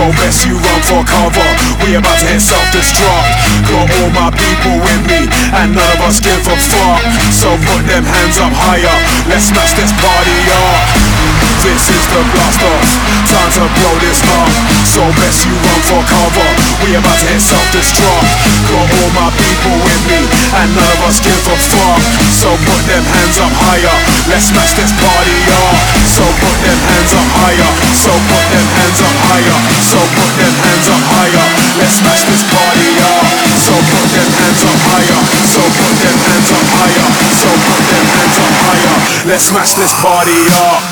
so best you run for cover. We about to hit self-destruct. Got all my people with me, and none of us give a fuck. So put them hands up higher, let's smash this party up. This is the blast off, time to blow this up. So best you run for cover. We about to hit self-destruct. Got all my people with me, and none of us give a fuck. So put them hands up higher, let's smash this party up. So put them hands up higher, so put them hands up higher, so put them hands up higher, let's smash this party up. So put them hands up higher, so put them hands up higher, so put them hands up higher, let's smash this party up.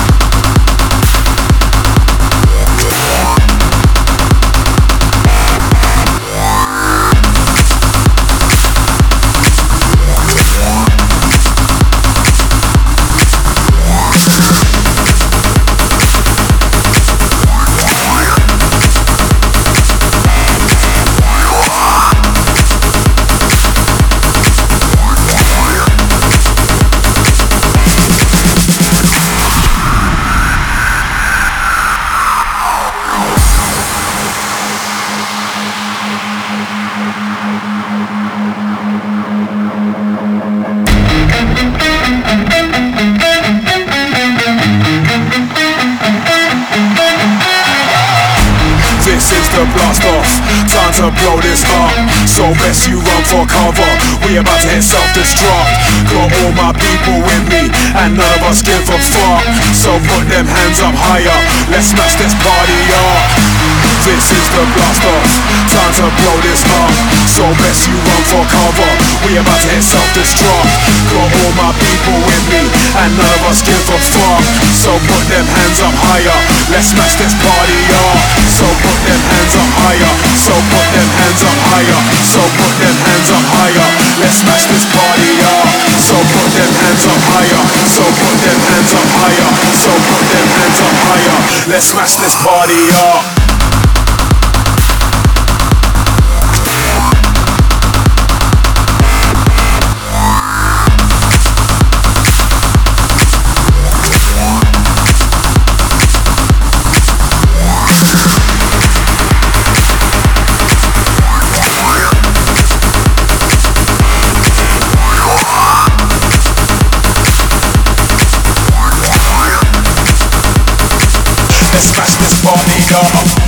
Blast off, time to blow this up. So best you run for cover. We about to hit self-destruct. Got all my people with me, and none of us give a fuck. So put them hands up higher, let's smash this party up. This is the blast off, time to blow this up. So best you run for cover. We about to hit self-destruct. Got all my people with me, and none of us give a fuck. So put them hands up higher, let's smash this party up. So put them hands up higher, so put them hands up higher, so put them hands up higher, let's smash this party up. So put them hands up higher, so put them hands up higher, so put them hands up higher, let's smash this party up. Let's smash this party up.